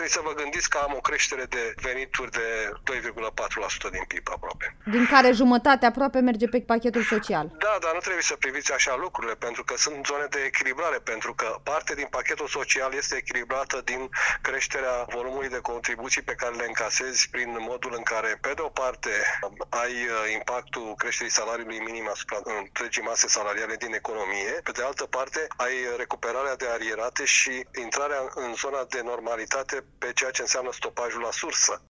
trebuie să vă gândiți că am o creștere de venituri de 2,4% din PIB aproape. Din care jumătate aproape merge pe pachetul social. Da, dar nu trebuie să priviți așa lucrurile, pentru că sunt zone de echilibrare, pentru că parte din pachetul social este echilibrată din creșterea volumului de contribuții pe care le încasezi prin modul în care, pe de o parte, ai impactul creșterii salariului minim asupra întregii mase salariale din economie, pe de altă parte, ai recuperarea de arierate și intrarea în zona de normalitate pe ceea ce înseamnă stopajul la sursă.